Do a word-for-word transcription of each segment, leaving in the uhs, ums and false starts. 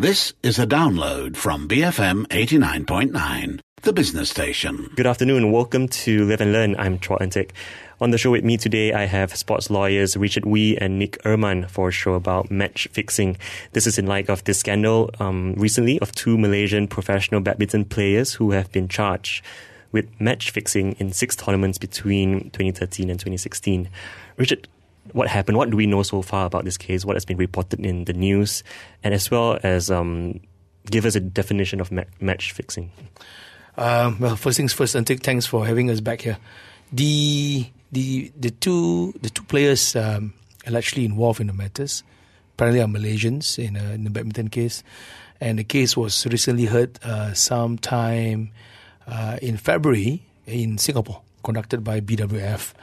This is a download from B F M eighty-nine point nine, the business station. Good afternoon. Welcome to Live and Learn. I'm Chua Entik. On the show with me today, I have sports lawyers Richard Wee and Nick Erman for a show about match fixing. This is in light of the scandal um, recently of two Malaysian professional badminton players who have been charged with match fixing in six tournaments between twenty thirteen and twenty sixteen. Richard, what happened? What do we know so far about this case? What has been reported in the news? And as well as um, give us a definition of ma- match fixing. Um, well, first things first, Entik, thanks for having us back here. The the the two the two players um, allegedly involved in the matters apparently are Malaysians in, a, in the badminton case, and the case was recently heard uh, sometime uh, in February in Singapore, conducted by B W F.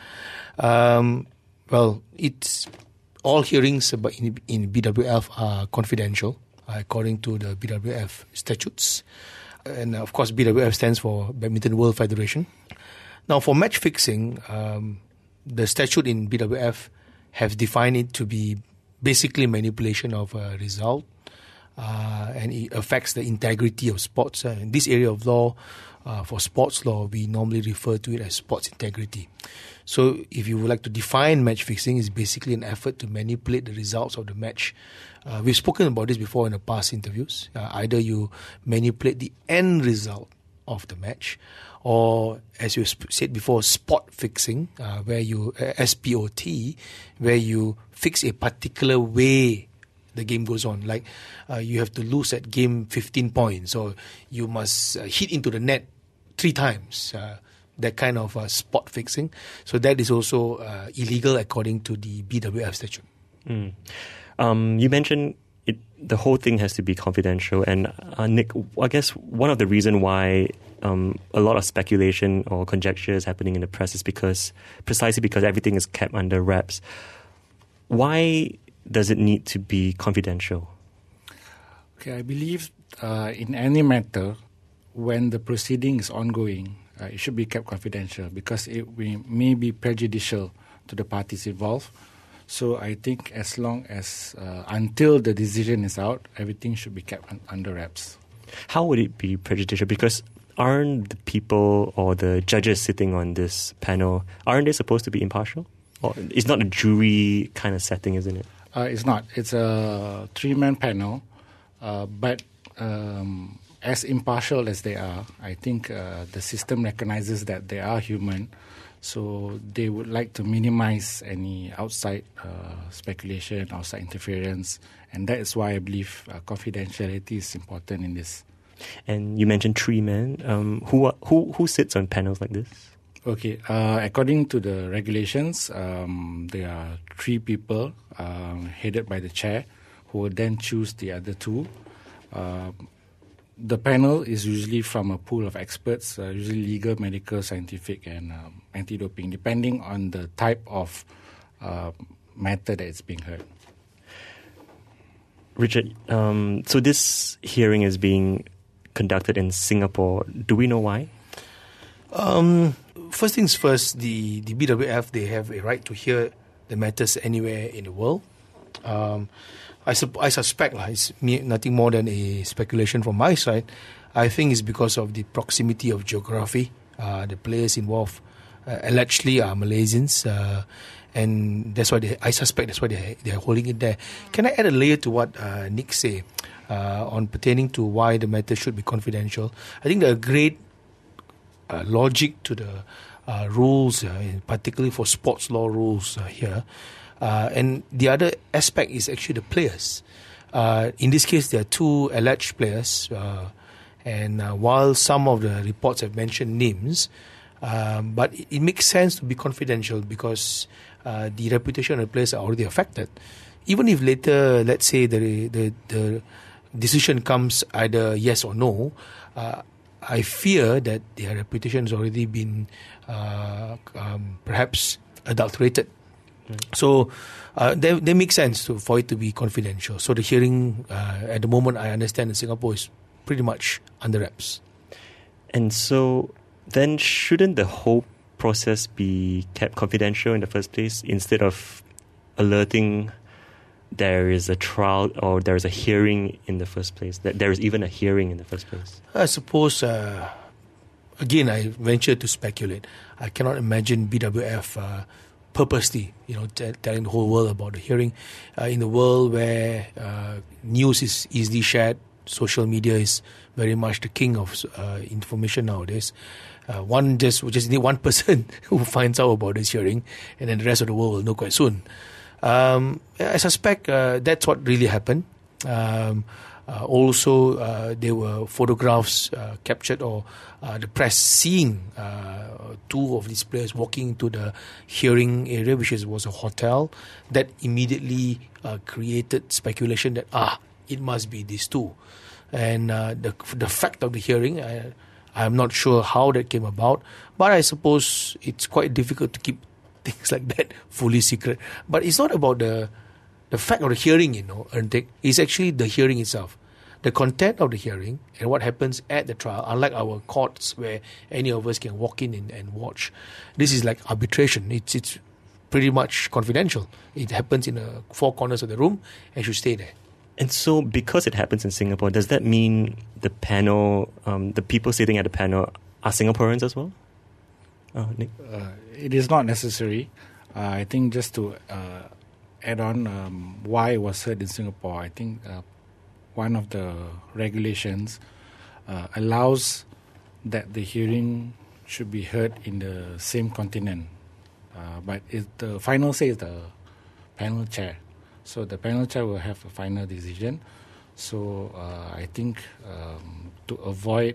Um, well, it's all hearings about in, in B W F are confidential uh, according to the B W F statutes. And of course, B W F stands for Badminton World Federation. Now, for match fixing, um, the statute in B W F have defined it to be basically manipulation of a result, uh, and it affects the integrity of sports. Uh, in this area of law, uh, for sports law, we normally refer to it as sports integrity. So, if you would like to define match fixing, it's basically an effort to manipulate the results of the match. Uh, we've spoken about this before in the past interviews. Uh, either you manipulate the end result of the match, or as you sp- said before, spot fixing, uh, where you uh, S P O T, where you fix a particular way the game goes on. Like uh, you have to lose at game fifteen points, or you must uh, hit into the net three times. Uh, that kind of uh, spot fixing. So that is also uh, illegal according to the B W F statute. Mm. Um, you mentioned it, the whole thing has to be confidential. And uh, Nick, I guess one of the reasons why um, a lot of speculation or conjecture is happening in the press is because precisely because everything is kept under wraps. Why does it need to be confidential? Okay, I believe uh, in any matter, when the proceeding is ongoing, uh, it should be kept confidential because it may be prejudicial to the parties involved. So I think as long as, uh, until the decision is out, everything should be kept un- under wraps. How would it be prejudicial? Because aren't the people or the judges sitting on this panel, aren't they supposed to be impartial? Or it's not a jury kind of setting, isn't it? Uh, it's not. It's a three-man panel, uh, but um, as impartial as they are, I think uh, the system recognizes that they are human. So they would like to minimize any outside uh, speculation, outside interference, and that is why I believe uh, confidentiality is important in this. And you mentioned three men. Um, who are, who who sits on panels like this? Okay, uh, according to the regulations, um, there are three people uh, headed by the chair, who will then choose the other two. Uh, The panel is usually from a pool of experts, uh, usually legal, medical, scientific, and um, anti-doping, depending on the type of uh, matter that is being heard. Richard, um, so this hearing is being conducted in Singapore. Do we know why? Um, first things first, the, the B W F, they have a right to hear the matters anywhere in the world. Um, I, sup- I suspect like, it's me- nothing more than a speculation from my side. I think it's because of the proximity of geography. Uh, the players involved uh, allegedly are Malaysians, uh, and that's why they, I suspect that's why they they are holding it there. Can I add a layer to what uh, Nick said uh, on pertaining to why the matter should be confidential? I think there are great uh, logic to the uh, rules, uh, particularly for sports law rules uh, here. Uh, and the other aspect is actually the players. Uh, in this case, there are two alleged players. Uh, and uh, while some of the reports have mentioned names, um, but it, it makes sense to be confidential because uh, the reputation of the players are already affected. Even if later, let's say, the the, the decision comes either yes or no, uh, I fear that their reputation has already been uh, um, perhaps adulterated. So uh, they, they make sense to, for it to be confidential. So the hearing, uh, at the moment, I understand in Singapore is pretty much under wraps. And so then shouldn't the whole process be kept confidential in the first place instead of alerting there is a trial or there is a hearing in the first place, that there is even a hearing in the first place? I suppose, uh, again, I venture to speculate. I cannot imagine B W F uh, purposely, you know, t- telling the whole world about the hearing. Uh, in the world where uh, news is easily shared, social media is very much the king of uh, information nowadays. Uh, one just we just need one person who finds out about this hearing, and then the rest of the world will know quite soon. Um, I suspect uh, that's what really happened. Um, uh, also, uh, there were photographs uh, captured, or uh, the press seeing uh, two of these players walking into the hearing area, which is, was a hotel. That immediately uh, created speculation that ah, it must be these two. And uh, the the fact of the hearing, I, I'm not sure how that came about, but I suppose it's quite difficult to keep things like that fully secret. But it's not about the the fact of the hearing, you know, Erntik. It's actually the hearing itself. The content of the hearing and what happens at the trial, unlike our courts where any of us can walk in and, and watch. This is like arbitration. It's it's pretty much confidential. It happens in the four corners of the room and should stay there. And so, because it happens in Singapore, does that mean the panel, um, the people sitting at the panel, are Singaporeans as well? Uh, Nick? Uh, it is not necessary. Uh, I think just to uh, add on um, why it was heard in Singapore, I think uh, one of the regulations uh, allows that the hearing should be heard in the same continent. Uh, but it, the final say is the panel chair. So the panel chair will have a final decision. So uh, I think um, to avoid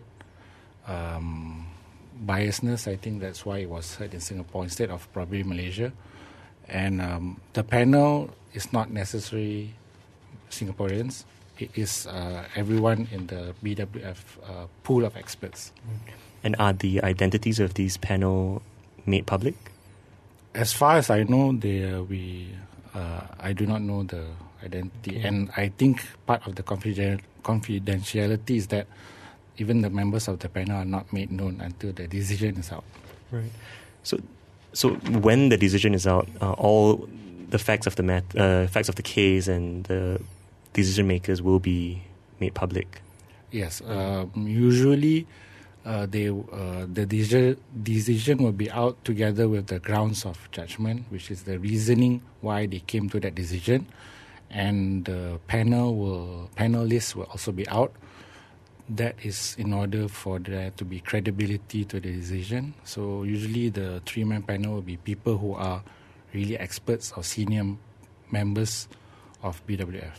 um, biasness, I think that's why it was heard in Singapore instead of probably Malaysia. And um, the panel is not necessarily Singaporeans. It is uh, everyone in the B W F uh, pool of experts. And are the identities of these panel made public? As far as I know, they uh, we uh, I do not know the identity, Okay. and I think part of the confidential confidentiality is that even the members of the panel are not made known until the decision is out. Right. So, so when the decision is out, uh, all the facts of the mat, uh, facts of the case, and the decision makers will be made public. Yes, um, usually uh, they uh, the decision decision will be out together with the grounds of judgment, which is the reasoning why they came to that decision, and the panel will panelists will also be out. That is in order for there to be credibility to the decision. So usually the three-man panel will be people who are really experts or senior members of B W F.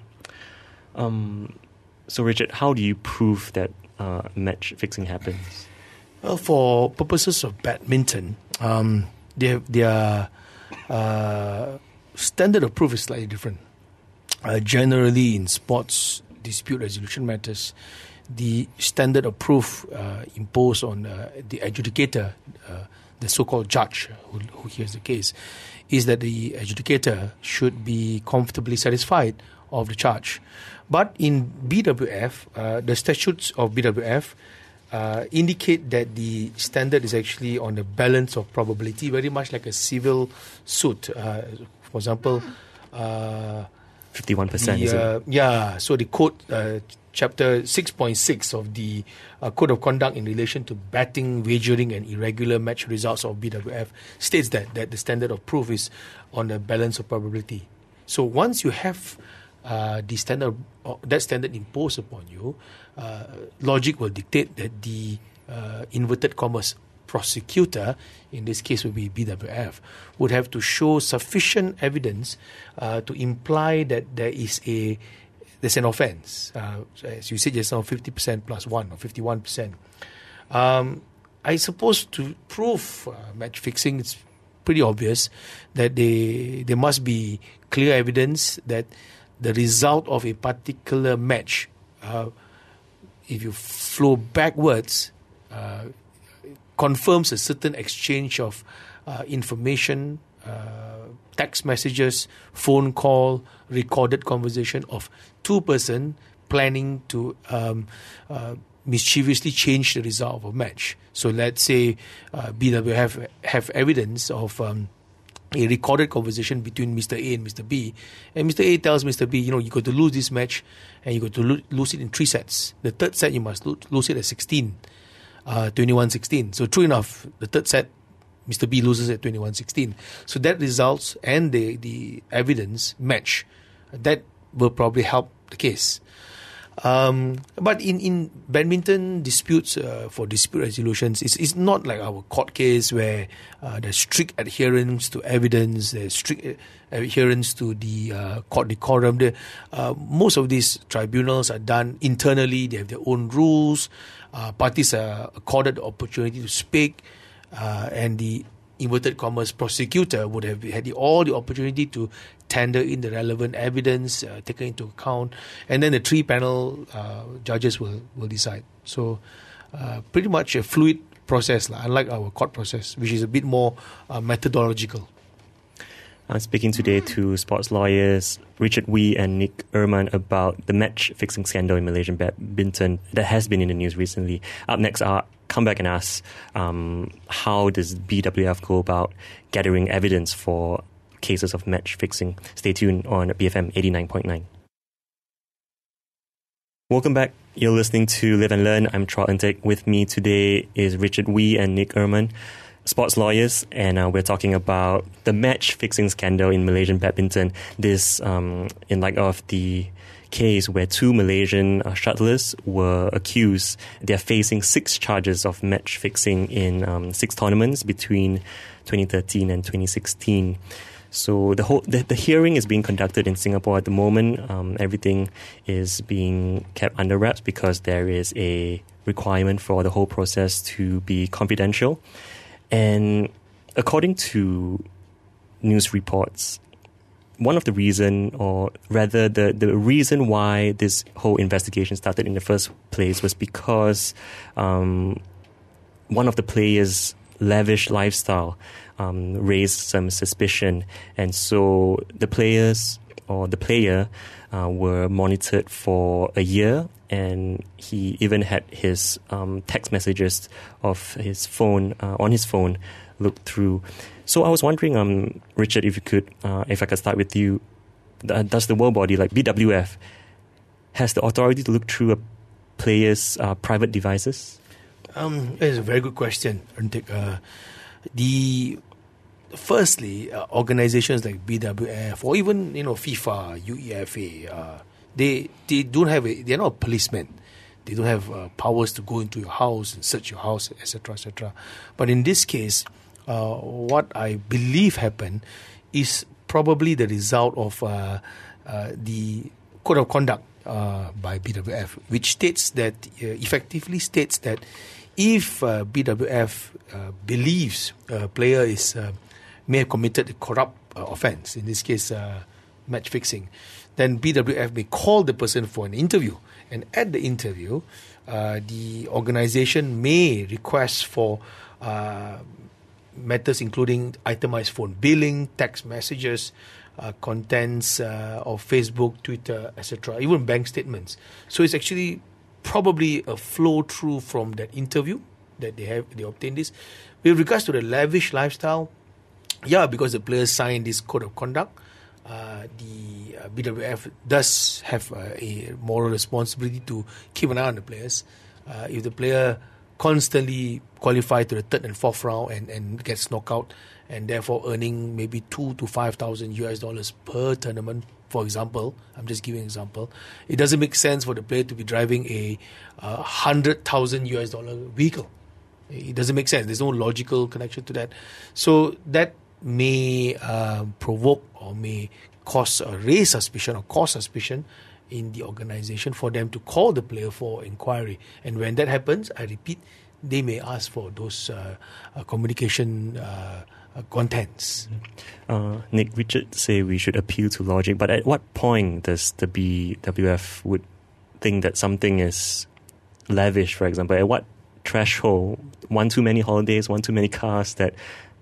Um, so, Richard, how do you prove that uh, match fixing happens? Well, for purposes of badminton, um, their their uh, standard of proof is slightly different. Uh, generally, in sports dispute resolution matters, the standard of proof uh, imposed on uh, the adjudicator, uh, the so-called judge who, who hears the case, is that the adjudicator should be comfortably satisfied of the charge. But in B W F, uh, the statutes of B W F uh, indicate that the standard is actually on the balance of probability, very much like a civil suit. Uh, for example, uh, fifty-one percent, the, is it? uh, yeah, so the code, uh, chapter six point six of the uh, Code of Conduct in relation to betting, wagering and irregular match results of B W F states that, that the standard of proof is on the balance of probability. So once you have uh, the standard, uh, that standard imposed upon you, uh, logic will dictate that the uh, inverted commas prosecutor, in this case would be B W F, would have to show sufficient evidence uh, to imply that there is a there's an offence. Uh, so as you said just now, fifty percent plus one or fifty-one percent. Um, I suppose to prove uh, match fixing, it's pretty obvious that they, there must be clear evidence that the result of a particular match, uh, if you flow backwards, uh, confirms a certain exchange of uh, information, uh, text messages, phone call, recorded conversation of two person planning to um, uh, mischievously change the result of a match. So let's say uh, B W F have, have evidence of um, a recorded conversation between Mister A and Mister B. And Mister A tells Mister B, you know, you got to lose this match and you got to lo- lose it in three sets. The third set, you must lo- lose it at sixteen, uh, twenty-one sixteen. So true enough, the third set, Mister B loses at twenty-one sixteen. So that results and the, the evidence match. That will probably help the case. Um, but in, in badminton disputes uh, for dispute resolutions, it's, it's not like our court case where uh, there's strict adherence to evidence, there's strict adherence to the uh, court decorum. The, uh, most of these tribunals are done internally, they have their own rules, uh, parties are accorded the opportunity to speak, uh, and the inverted commas prosecutor would have had the, all the opportunity to tender in the relevant evidence, uh, taken into account, and then the three panel uh, judges will, will decide. So uh, pretty much a fluid process, like, unlike our court process, which is a bit more uh, methodological. I'm speaking today to sports lawyers Richard Wee and Nick Erman about the match fixing scandal in Malaysian badminton that has been in the news recently. Up next, I'll come back and ask um, how does B W F go about gathering evidence for cases of match fixing. Stay tuned on B F M eighty-nine point nine. Welcome back. You're listening to Live and Learn. I'm Troy Entek. With me today is Richard Wee and Nick Erman, sports lawyers, and uh, we're talking about the match fixing scandal in Malaysian badminton. This um, in light of the case where two Malaysian uh, shuttlers were accused. They're facing six charges of match fixing in um, six tournaments between twenty thirteen and twenty sixteen. So the whole the, the hearing is being conducted in Singapore at the moment. Um, everything is being kept under wraps because there is a requirement for the whole process to be confidential. And according to news reports, one of the reason, or rather the, the reason why this whole investigation started in the first place was because um, one of the players' lavish lifestyle um, raised some suspicion. And so the players or the player uh, were monitored for a year, and he even had his um, text messages of his phone, uh, on his phone, looked through. So I was wondering, um, Richard, if you could, uh, if I could start with you, does the world body like B W F has the authority to look through a player's uh, private devices? Um, it's a very good question, Entek. Uh, the firstly, uh, organizations like B W F or even you know FIFA, U E F A, uh, they they don't have a, they're not a policeman. They don't have uh, powers to go into your house and search your house, et cetera, et cetera. But in this case, uh, what I believe happened is probably the result of uh, uh, the code of conduct uh, by B W F, which states that uh, effectively states that if uh, B W F uh, believes a player is uh, may have committed a corrupt uh, offence, in this case uh, match fixing, then B W F may call the person for an interview. And at the interview, uh, the organisation may request for uh, matters including itemised phone billing, text messages, uh, contents uh, of Facebook, Twitter, et cetera, even bank statements. So it's actually probably a flow through from that interview that they have they obtained this. With regards to the lavish lifestyle, yeah, because the players signed this code of conduct, uh, the uh, B W F does have uh, a moral responsibility to keep an eye on the players. Uh, if the player constantly qualifies to the third and fourth round and, and gets knocked out, and therefore earning maybe two to five thousand U S dollars per tournament, for example, I'm just giving an example, it doesn't make sense for the player to be driving a uh, hundred thousand U S dollar vehicle. It doesn't make sense. There's no logical connection to that. So that may uh, provoke or may cause or raise suspicion or cause suspicion in the organisation for them to call the player for inquiry. And when that happens, I repeat, they may ask for those uh, uh, communication uh, uh, contents. Uh, Nick, Richard say we should appeal to logic, but at what point does the B W F would think that something is lavish, for example? At what threshold, one too many holidays, one too many cars, that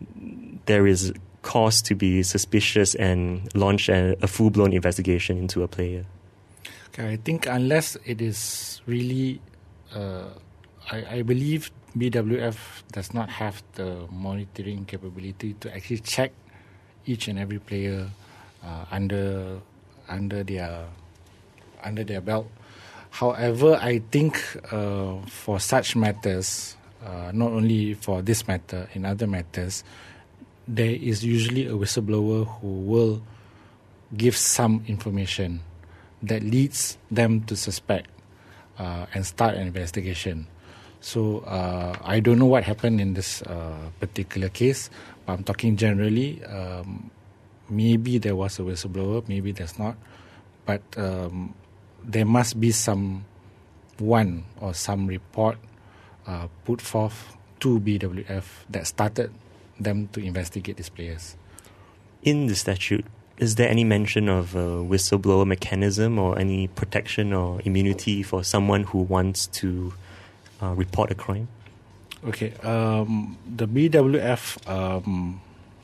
there is cause to be suspicious and launch a, a full-blown investigation into a player? Okay, I think unless it is really, uh, I, I believe B W F does not have the monitoring capability to actually check each and every player uh, under under their under their belt. However, I think uh, for such matters, uh, not only for this matter, in other matters, there is usually a whistleblower who will give some information that leads them to suspect uh, and start an investigation. So uh, I don't know what happened in this uh, particular case, but I'm talking generally. Um, maybe there was a whistleblower, maybe there's not, but um, there must be some one or some report uh, put forth to B W F that started them to investigate these players. In the statute, is there any mention of a whistleblower mechanism or any protection or immunity for someone who wants to uh, report a crime? Okay, um, the B W F um,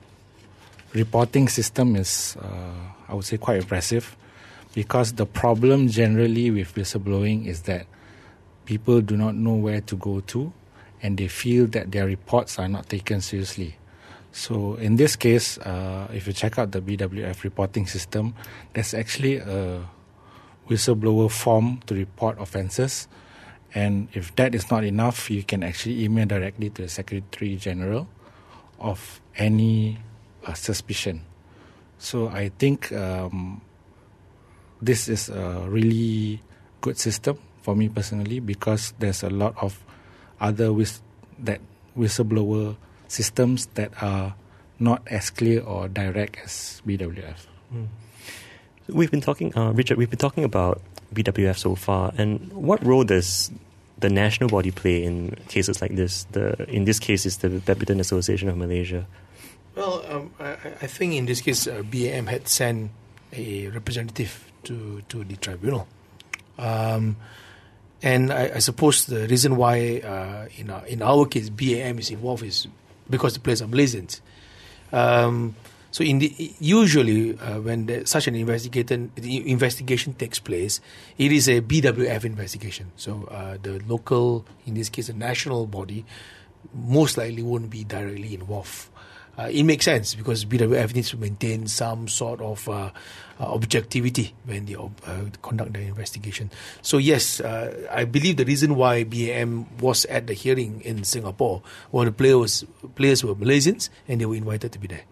reporting system is, uh, I would say, quite impressive, because the problem generally with whistleblowing is that people do not know where to go to, and they feel that their reports are not taken seriously. So in this case, uh, if you check out the B W F reporting system, there's actually a whistleblower form to report offences. And if that is not enough, you can actually email directly to the Secretary General of any uh, suspicion. So I think um, this is a really good system for me personally, because there's a lot of other whist- that whistleblower systems that are not as clear or direct as B W F. Mm. We've been talking, uh, Richard, we've been talking about B W F so far, and what role does the national body play in cases like this? The in this case, is the Badminton Association of Malaysia. Well, um, I, I think in this case, uh, B A M had sent a representative to, to the tribunal. Um, and I, I suppose the reason why uh, in, our, in our case B A M is involved is because the players are Malaysians. Um, so in the, usually uh, when the, such an investigation, the investigation takes place, it is a B W F investigation. So uh, the local, in this case a national body, most likely won't be directly involved. Uh, it makes sense because B W F needs to maintain some sort of uh, uh, objectivity when they uh, conduct the investigation. So yes, uh, I believe the reason why B A M was at the hearing in Singapore was the players, players were Malaysians and they were invited to be there.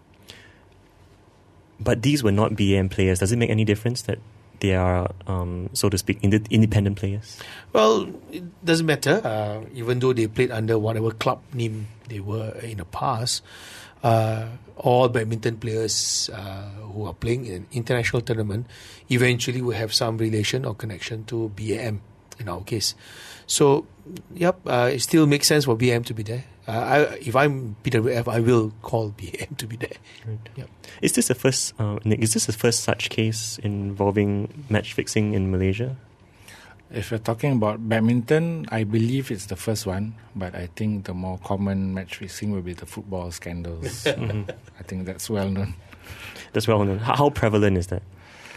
But these were not B A M players. Does it make any difference that they are, um, so to speak, ind- independent players? Well, it doesn't matter. Uh, even though they played under whatever club name they were in the past, Uh, all badminton players uh, who are playing in an international tournament eventually will have some relation or connection to B A M in our case. So, yep, uh, it still makes sense for B A M to be there. Uh, I, if I'm B W F, I will call B A M to be there. Right. Yep. Is this the first, uh, Nick, is this the first such case involving match fixing in Malaysia? If you're talking about badminton, I believe it's the first one, but I think the more common match fixing will be the football scandals. mm-hmm. I think that's well known. That's well known. How, how prevalent is that?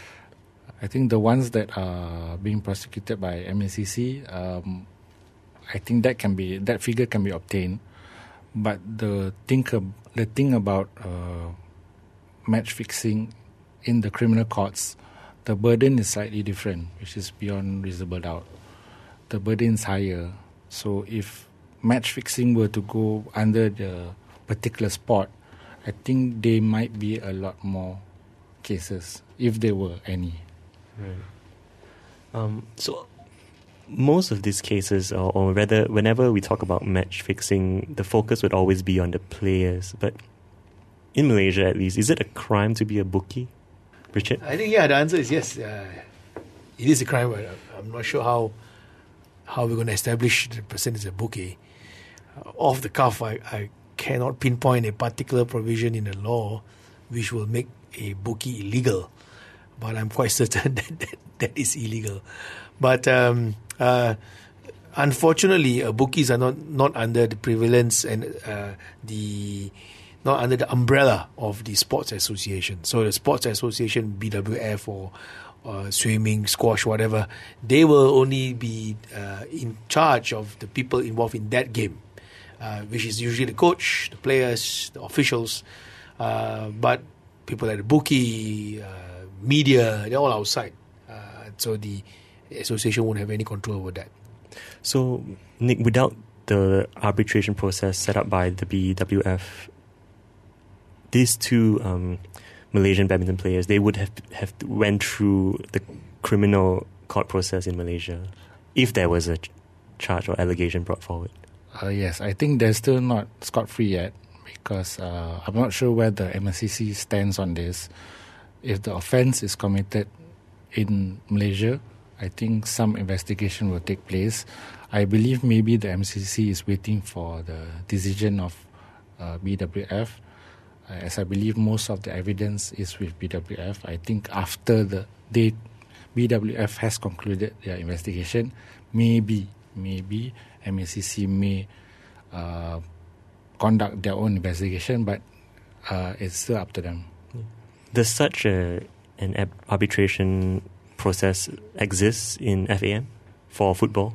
I think the ones that are being prosecuted by M A C C, um, I think that can be that figure can be obtained. But the thing the thing about uh, match fixing in the criminal courts, the burden is slightly different, which is beyond reasonable doubt. The burden is higher. So if match fixing were to go under the particular sport, I think there might be a lot more cases, if there were any. Right. Um, so most of these cases, or, or rather, whenever we talk about match fixing, the focus would always be on the players. But in Malaysia, at least, is it a crime to be a bookie? Richard? I think, yeah, the answer is yes. Uh, it is a crime, but I'm not sure how how we're going to establish the person is a bookie. Uh, off the cuff, I, I cannot pinpoint a particular provision in the law which will make a bookie illegal, but I'm quite certain that that, that is illegal. But um, uh, unfortunately, uh, bookies are not, not under the prevalence and uh, the... not under the umbrella of the sports association. So the sports association, B W F or uh, swimming, squash, whatever, they will only be uh, in charge of the people involved in that game, uh, which is usually the coach, the players, the officials. Uh, but people at the bookie, uh, media, they're all outside. Uh, so the association won't have any control over that. So, Nick, without the arbitration process set up by the B W F, these two um, Malaysian badminton players, they would have have went through the criminal court process in Malaysia if there was a ch- charge or allegation brought forward. Uh, yes, I think they're still not scot-free yet because uh, I'm not sure where the M C C stands on this. If the offence is committed in Malaysia, I think some investigation will take place. I believe maybe the M C C is waiting for the decision of uh, B W F. Uh, as I believe most of the evidence is with B W F. I think after the they, B W F has concluded their investigation, maybe, maybe M C C may uh, conduct their own investigation, but uh, it's still up to them. Does such a, an ab- arbitration process exist in F A M for football?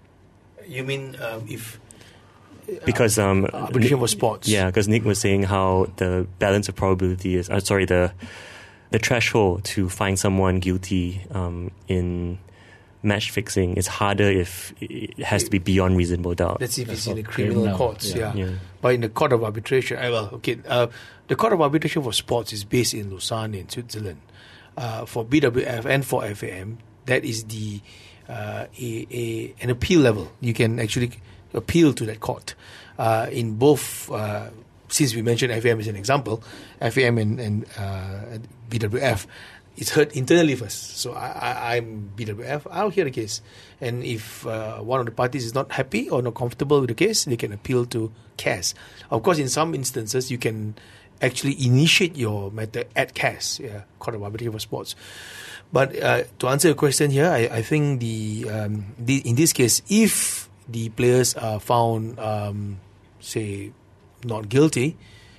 You mean um, if Because um, arbitration for sports? Yeah, because Nick was saying how the balance of probability is, uh, sorry, the the threshold to find someone guilty um, in match fixing is harder if it has to be beyond reasonable doubt. That's if it's That's in the all criminal criminal, courts, yeah. yeah. Yeah. But in the court of arbitration, uh, well, okay, uh, the court of arbitration for sports is based in Lausanne, in Switzerland. Uh, for B W F and for F A M, that is the uh, a, a an appeal level. You can actually appeal to that court. Uh, in both, uh, since we mentioned F A M as an example, F A M and, and uh, B W F, it's heard internally first. So I, I, I'm B W F, I'll hear the case. And if uh, one of the parties is not happy or not comfortable with the case, they can appeal to C A S. Of course, in some instances, you can actually initiate your matter at C A S, yeah, Court of Arbitration for Sports. But uh, to answer your question here, I, I think the, um, the in this case, if the players are found, um, say, not guilty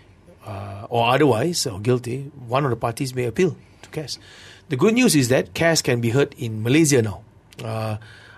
uh, or otherwise or guilty, one of the parties may appeal to C A S. The good news is that C A S can be heard in Malaysia now. Uh,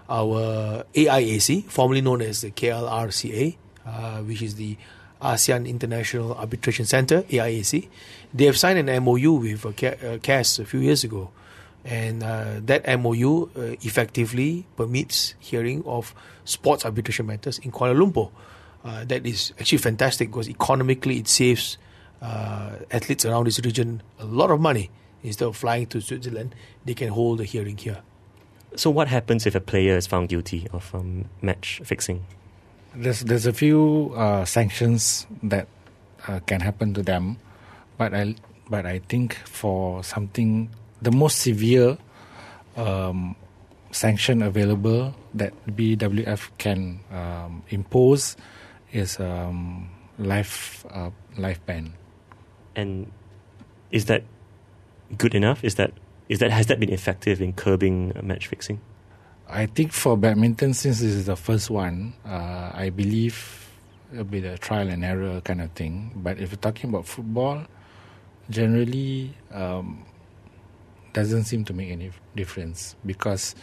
our A I A C, formerly known as the K L R C A, uh, which is the ASEAN International Arbitration Centre, A I A C, they have signed an M O U with uh, C A S a few years ago. And uh, that M O U uh, effectively permits hearing of sports arbitration matters in Kuala Lumpur. Uh, that is actually fantastic because economically it saves uh, athletes around this region a lot of money. Instead of flying to Switzerland, they can hold a hearing here. So what happens if a player is found guilty of um, match fixing? There's there's a few uh, sanctions that uh, can happen to them, but I but I think for something the most severe um, sanction available that B W F can um, impose is um, life uh, life ban. And is that good enough? Is that is that has that been effective in curbing match fixing? I think for badminton, since this is the first one, uh, I believe it'll be the trial and error kind of thing. But if you're talking about football, generally um, doesn't seem to make any difference because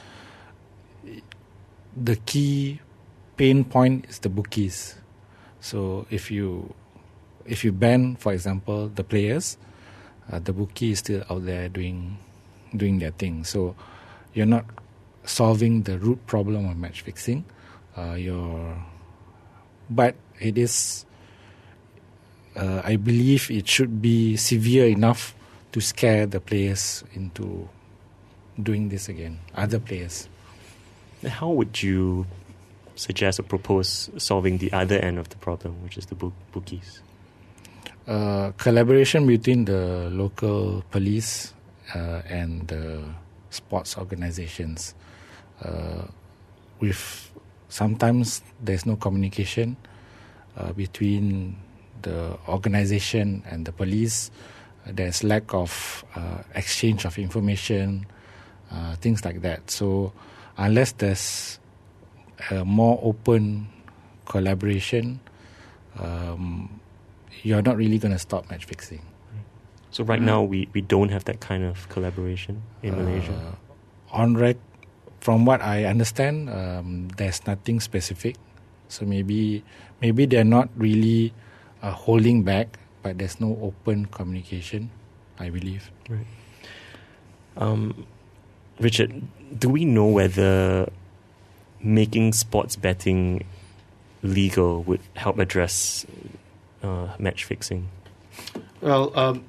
the key pain point is the bookies. So if you if you ban, for example, the players, uh, the bookie is still out there doing doing their thing. So you're not solving the root problem of match fixing. Uh, you're, but it is. Uh, I believe it should be severe enough to scare the players into doing this again. Other players. How would you suggest or propose solving the other end of the problem, which is the book- bookies? Uh, collaboration between the local police uh, and the sports organizations. Uh, with sometimes there's no communication uh, between the organization and the police. Uh, there's lack of uh, exchange of information, uh, things like that. So unless there's a more open collaboration, um, you're not really going to stop match fixing. So right now we, we don't have that kind of collaboration in Uh, Malaysia. On rec, from what I understand, um, there's nothing specific. So maybe maybe they're not really uh, holding back, but there's no open communication. I believe. Right. Um, Richard, do we know whether making sports betting legal would help address uh, match fixing? Well, um,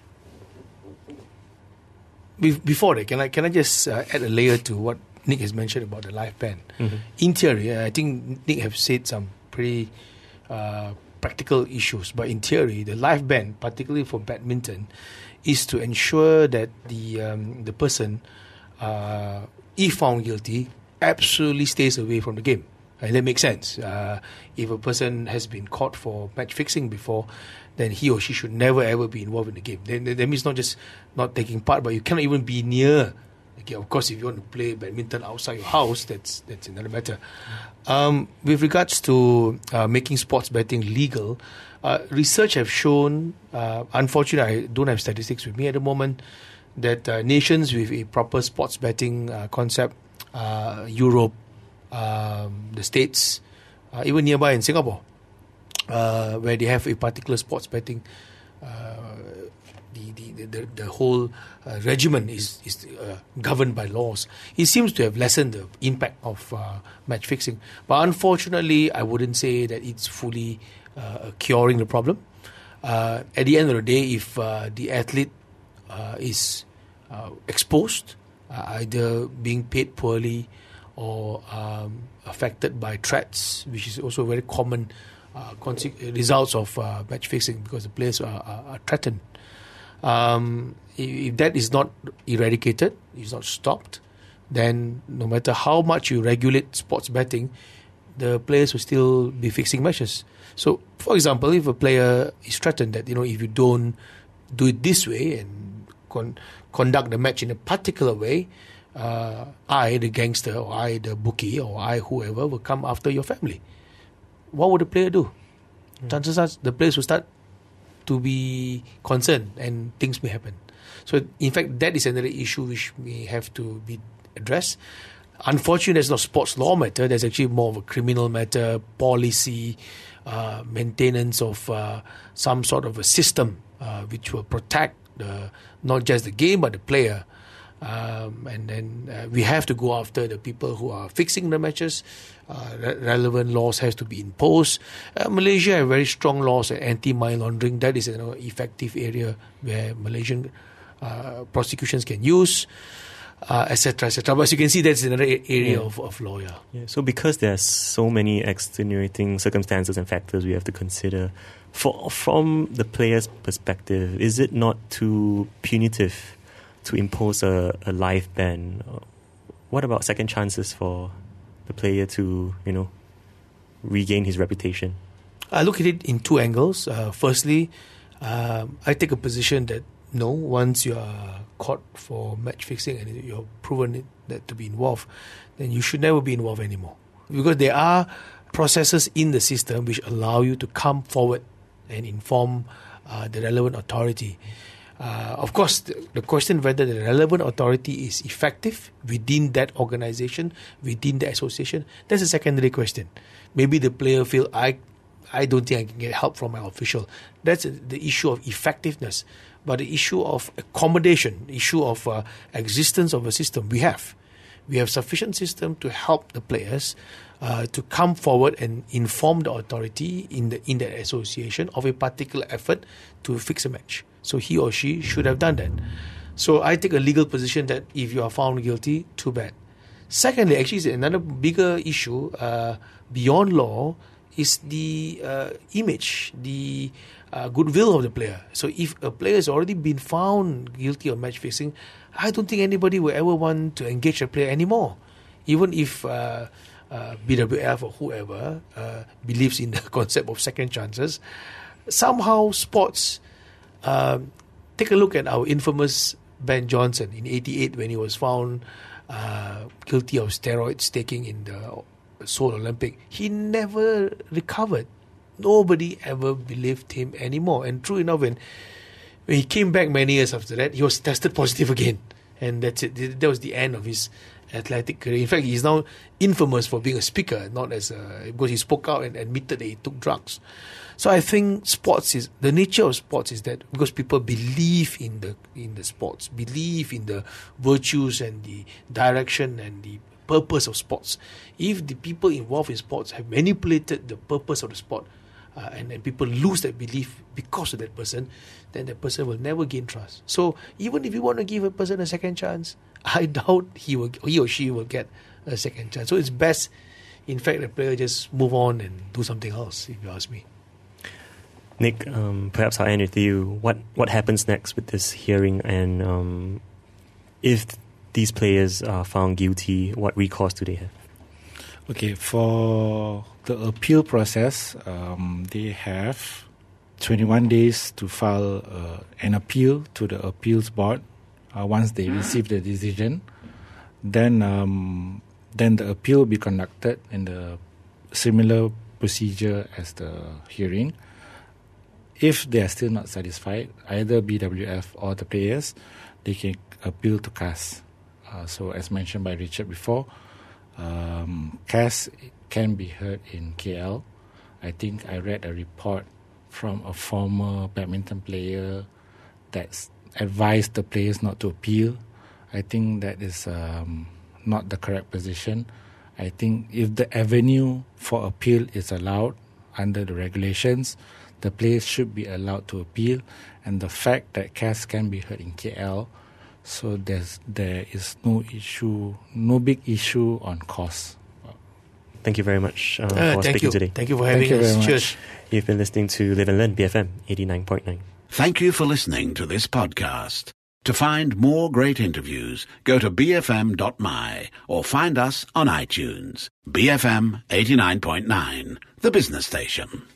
be- before that, can I can I just uh, add a layer to what Nick has mentioned about the live ban? Mm-hmm. In theory, I think Nick have said some pretty uh, practical issues, but in theory, the live ban, particularly for badminton, is to ensure that the um, the person, uh, if found guilty, absolutely stays away from the game. And that makes sense. Uh, if a person has been caught for match fixing before, then he or she should never ever be involved in the game. Then that means not just not taking part, but you cannot even be near. Okay, of course, if you want to play badminton outside your house, that's that's another matter. Um, with regards to uh, making sports betting legal, uh, research have shown, uh, unfortunately, I don't have statistics with me at the moment, that uh, nations with a proper sports betting uh, concept, uh, Europe, um, the States, uh, even nearby in Singapore, uh, where they have a particular sports betting, uh, the, the, the, the whole uh, regimen is, is uh, governed by laws. It seems to have lessened the impact of uh, match fixing. But unfortunately, I wouldn't say that it's fully uh, curing the problem. Uh, at the end of the day, if uh, the athlete uh, is uh, exposed, uh, either being paid poorly or um, affected by threats, which is also very common uh, conse- results of uh, match fixing, because the players are, are, are threatened. Um, if, if that is not eradicated, is not stopped, then no matter how much you regulate sports betting, the players will still be fixing matches. So, for example, if a player is threatened that, you know, if you don't do it this way and con- conduct the match in a particular way, uh, I, the gangster, or I, the bookie, or I, whoever, will come after your family. What would the player do? Mm. Chances are the players will start to be concerned and things may happen. So, in fact, that is another issue which may have to be addressed. Unfortunately, it's not sports law matter. There's actually more of a criminal matter, policy, uh, maintenance of uh, some sort of a system uh, which will protect the, not just the game but the player. Um, and then uh, we have to go after the people who are fixing the matches. Uh, re- relevant laws has to be imposed. Uh, Malaysia have very strong laws on anti-money laundering. That is an you know, effective area where Malaysian uh, prosecutions can use, uh, et cetera, et cetera. But as you can see, that's another area yeah. of, of law. Yeah. Yeah. So because there's so many extenuating circumstances and factors we have to consider, for, from the player's perspective, is it not too punitive to impose a, a live ban? What about second chances for the player to, you know, regain his reputation? I look at it in two angles. Uh, firstly, um, I take a position that no, once you are caught for match fixing and you're proven it, that to be involved, then you should never be involved anymore. Because there are processes in the system which allow you to come forward and inform uh, the relevant authority. Uh, of course, the, the question whether the relevant authority is effective within that organization, within the association, that's a secondary question. Maybe the player feel, I I don't think I can get help from my official. That's a, the issue of effectiveness. But the issue of accommodation, the issue of uh, existence of a system, we have. We have sufficient system to help the players uh, to come forward and inform the authority in the in the association of a particular effort to fix a match. So he or she should have done that. So I take a legal position that if you are found guilty, too bad. Secondly, actually, another bigger issue uh, beyond law is the uh, image, the uh, goodwill of the player. So if a player has already been found guilty of match fixing, I don't think anybody will ever want to engage a player anymore. Even if uh, uh, B W F or whoever uh, believes in the concept of second chances, somehow sports... Um, take a look at our infamous Ben Johnson in eighty-eight when he was found uh, guilty of steroids taking in the Seoul Olympic. He never recovered. Nobody ever believed him anymore. And true enough, when, when he came back many years after that, he was tested positive again. And that's it. That was the end of his athletic career. In fact, he's now infamous for being a speaker, not as a, because he spoke out and admitted that he took drugs. So I think sports is, the nature of sports is that because people believe in the in the sports, believe in the virtues and the direction and the purpose of sports. If the people involved in sports have manipulated the purpose of the sport, uh, and, and people lose that belief because of that person, then that person will never gain trust. So even if you want to give a person a second chance, I doubt he will, he or she will get a second chance. So it's best, in fact, the player just move on and do something else, if you ask me. Nick, um, perhaps I'll end with you. What what happens next with this hearing, and um, if these players are found guilty, what recourse do they have? Okay, for the appeal process, um, they have twenty-one days to file uh, an appeal to the appeals board. Uh, once they receive the decision, then um, then the appeal will be conducted in the similar procedure as the hearing. If they are still not satisfied, either B W F or the players, they can appeal to C A S. Uh, so as mentioned by Richard before, um, C A S can be heard in K L. I think I read a report from a former badminton player that advised the players not to appeal. I think that is um, not the correct position. I think if the avenue for appeal is allowed under the regulations, the players should be allowed to appeal, and the fact that C A S can be heard in K L, so there's there is no issue, no big issue on cost. Thank you very much uh, Uh, for thank speaking you. today. Thank you for having Thank you us. very much. Cheers. You've been listening to Live and Learn, B F M eighty-nine point nine. Thank you for listening to this podcast. To find more great interviews, go to b f m dot m y or find us on iTunes. B F M eighty-nine point nine, the business station.